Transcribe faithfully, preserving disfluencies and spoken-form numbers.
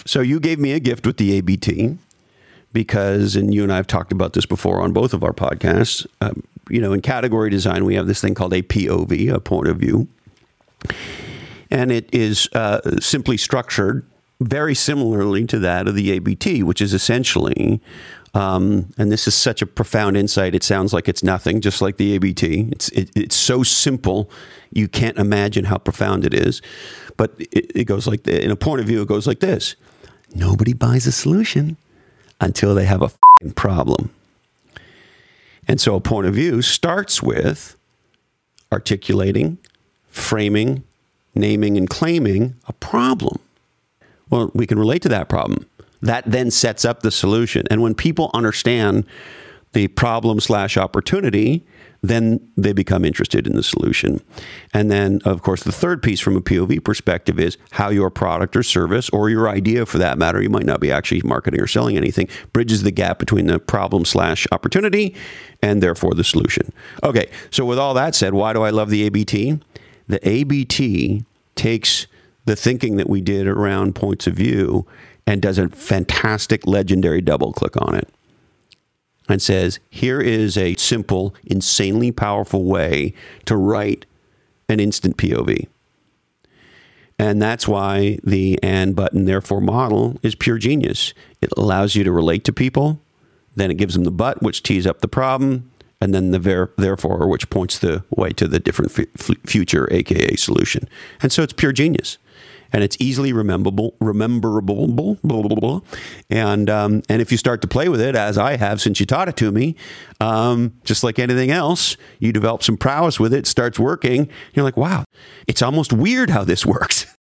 So you gave me a gift with the A B T because, and you and I have talked about this before on both of our podcasts, um, you know, in category design, we have this thing called a P O V, a point of view. And it is uh, simply structured very similarly to that of the A B T, which is essentially, um, and this is such a profound insight, it sounds like it's nothing, just like the A B T. It's it, it's so simple, you can't imagine how profound it is. But it, it goes like, in a point of view, it goes like this. Nobody buys a solution until they have a f***ing problem. And so a point of view starts with articulating, framing, naming, and claiming a problem. Well, we can relate to that problem. That then sets up the solution. And when people understand the problem slash opportunity, then they become interested in the solution. And then, of course, the third piece from a P O V perspective is how your product or service, or your idea for that matter, you might not be actually marketing or selling anything, bridges the gap between the problem slash opportunity and therefore the solution. Okay, so with all that said, why do I love the A B T? The A B T takes the thinking that we did around points of view and does a fantastic, legendary double click on it. And says, here is a simple, insanely powerful way to write an instant P O V. And that's why the and, but, and therefore model is pure genius. It allows you to relate to people. Then it gives them the but, which tees up the problem. And then the ver- therefore, which points the way to the different f- future, a k a solution. And so it's pure genius. And it's easily rememberable, rememberable, blah, blah, blah, blah. and um, and if you start to play with it, as I have since you taught it to me, um, just like anything else, you develop some prowess with it, it starts working. You're like, wow, it's almost weird how this works.